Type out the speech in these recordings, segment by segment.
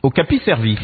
Okapi Servi.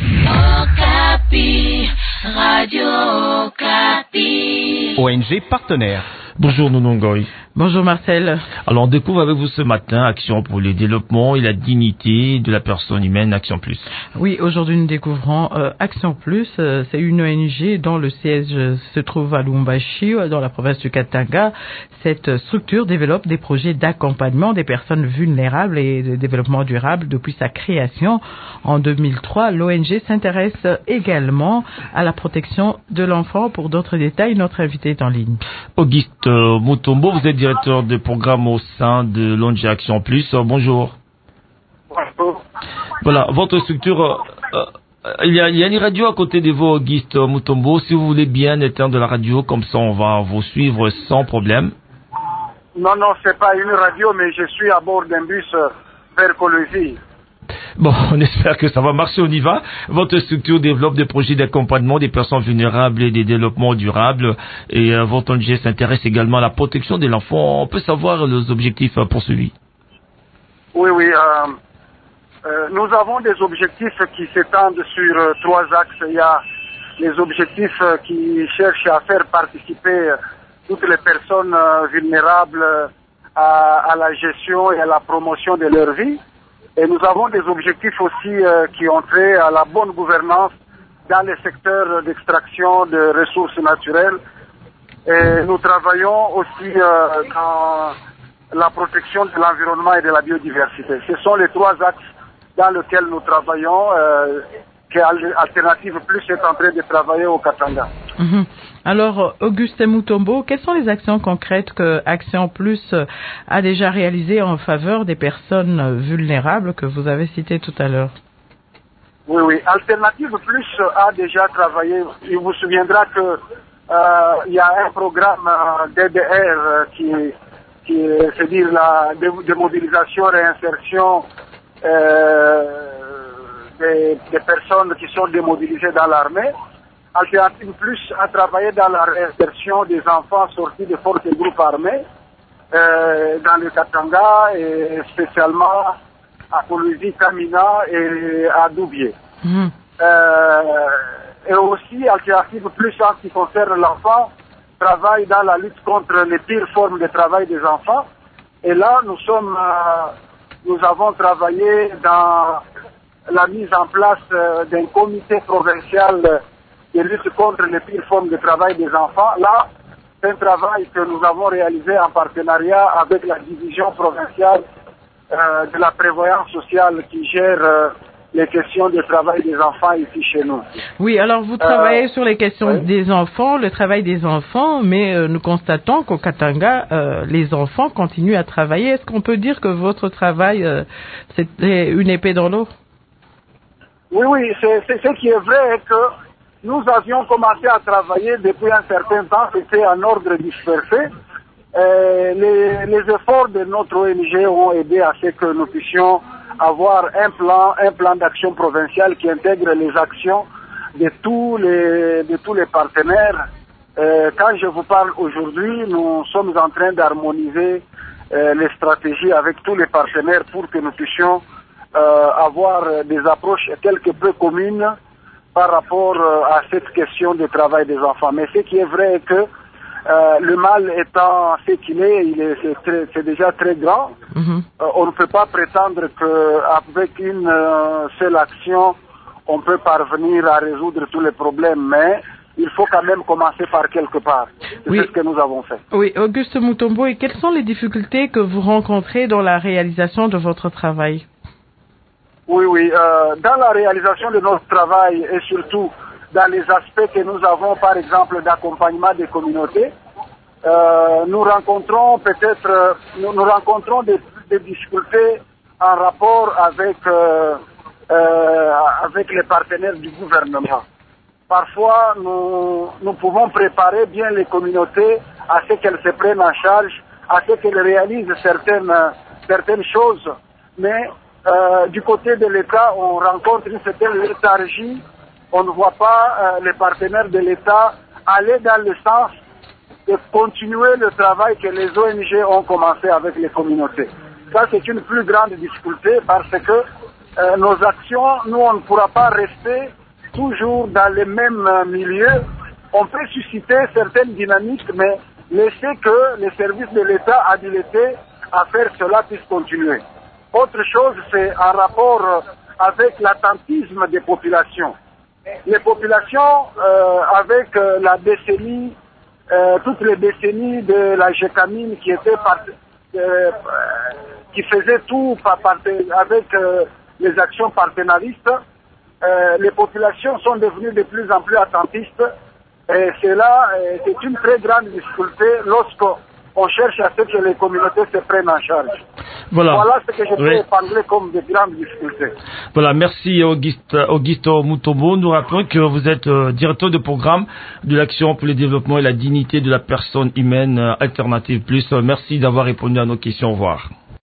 Okapi, Radio Okapi. ONG partenaire. Bonjour Nounongoy. Bonjour Marcel. Alors on découvre avec vous ce matin Action pour le développement et la dignité de la personne humaine, Action Plus. Oui, aujourd'hui nous découvrons Action Plus. C'est une ONG dont le siège se trouve à Lubumbashi, dans la province du Katanga. Cette structure développe des projets d'accompagnement des personnes vulnérables et de développement durable depuis sa création en 2003. L'ONG s'intéresse également à la protection de l'enfant. Pour d'autres détails, notre invité est en ligne. Auguste Mutombo, vous êtes directeur de programme au sein de l'ONG Action Plus. Bonjour. Bonjour. Voilà, votre structure, il y a une radio à côté de vous, Auguste Mutombo. Si vous voulez bien éteindre la radio, comme ça on va vous suivre sans problème. Non, c'est pas une radio, mais je suis à bord d'un bus vers Colosie. Bon, on espère que ça va marcher, on y va. Votre structure développe des projets d'accompagnement des personnes vulnérables et des développements durables. Et votre ONG s'intéresse également à la protection de l'enfant. On peut savoir les objectifs poursuivis? Oui. Nous avons des objectifs qui s'étendent sur 3 axes. Il y a les objectifs qui cherchent à faire participer toutes les personnes vulnérables à la gestion et à la promotion de leur vie. Et nous avons des objectifs aussi qui ont trait à la bonne gouvernance dans les secteurs d'extraction de ressources naturelles. Et nous travaillons aussi dans la protection de l'environnement et de la biodiversité. Ce sont les 3 axes dans lesquels nous travaillons, que Alternative Plus est en train de travailler au Katanga. Mm-hmm. Alors, Auguste Mutombo, quelles sont les actions concrètes que Action Plus a déjà réalisées en faveur des personnes vulnérables que vous avez citées tout à l'heure? Oui. Alternative Plus a déjà travaillé. Il vous souviendra que il y a un programme DDR c'est-à-dire la démobilisation, réinsertion des personnes qui sont démobilisées dans l'armée. Alternative Plus a travaillé dans la réinsertion des enfants sortis des forces et groupes armés dans le Katanga et spécialement à Colosie, Kamina et à Doubié. Mm-hmm. Et aussi Alternative Plus en ce qui concerne l'enfant travaille dans la lutte contre les pires formes de travail des enfants. Et là nous avons travaillé dans la mise en place d'un comité provincial de lutte contre les pires formes de travail des enfants. Là, c'est un travail que nous avons réalisé en partenariat avec la division provinciale de la prévoyance sociale qui gère les questions de travail des enfants ici chez nous. Oui, alors vous travaillez sur les questions des enfants, le travail des enfants, mais nous constatons qu'au Katanga, les enfants continuent à travailler. Est-ce qu'on peut dire que votre travail, c'est une épée dans l'eau? Oui, c'est ce qui est vrai que nous avions commencé à travailler depuis un certain temps, c'était en ordre dispersé. Les efforts de notre ONG ont aidé à ce que nous puissions avoir un plan d'action provincial qui intègre les actions de tous les partenaires. Quand je vous parle aujourd'hui, nous sommes en train d'harmoniser les stratégies avec tous les partenaires pour que nous puissions avoir des approches quelque peu communes par rapport à cette question du travail des enfants. Mais ce qui est vrai est que le mal étant ce qu'il est, c'est déjà très grand. Mm-hmm. On ne peut pas prétendre qu'avec une seule action, on peut parvenir à résoudre tous les problèmes, mais il faut quand même commencer par quelque part. C'est ce que nous avons fait. Oui, Auguste Mutombo, et quelles sont les difficultés que vous rencontrez dans la réalisation de votre travail? Oui. Dans la réalisation de notre travail et surtout dans les aspects que nous avons, par exemple, d'accompagnement des communautés, nous rencontrons des difficultés en rapport avec les partenaires du gouvernement. Parfois, nous pouvons préparer bien les communautés à ce qu'elles se prennent en charge, à ce qu'elles réalisent certaines choses, mais du côté de l'État, on rencontre une certaine léthargie. On ne voit pas les partenaires de l'État aller dans le sens de continuer le travail que les ONG ont commencé avec les communautés. Ça, c'est une plus grande difficulté parce que nos actions, nous, on ne pourra pas rester toujours dans les mêmes milieux. On peut susciter certaines dynamiques, mais laisser que les services de l'État habilités à faire cela puissent continuer. Autre chose, c'est en rapport avec l'attentisme des populations. Les populations, avec la décennie, toutes les décennies de la Gécamine qui faisait tout avec les actions partenaristes, les populations sont devenues de plus en plus attentistes. Et cela, c'est une très grande difficulté lorsqu'on cherche à ce que les communautés se prennent en charge. Voilà ce que je peux épingler comme de grandes difficultés. Voilà, merci Augusto Mutombo. Nous rappelons que vous êtes directeur de programme de l'Action pour le développement et la dignité de la personne humaine Alternative Plus. Merci d'avoir répondu à nos questions. Au revoir.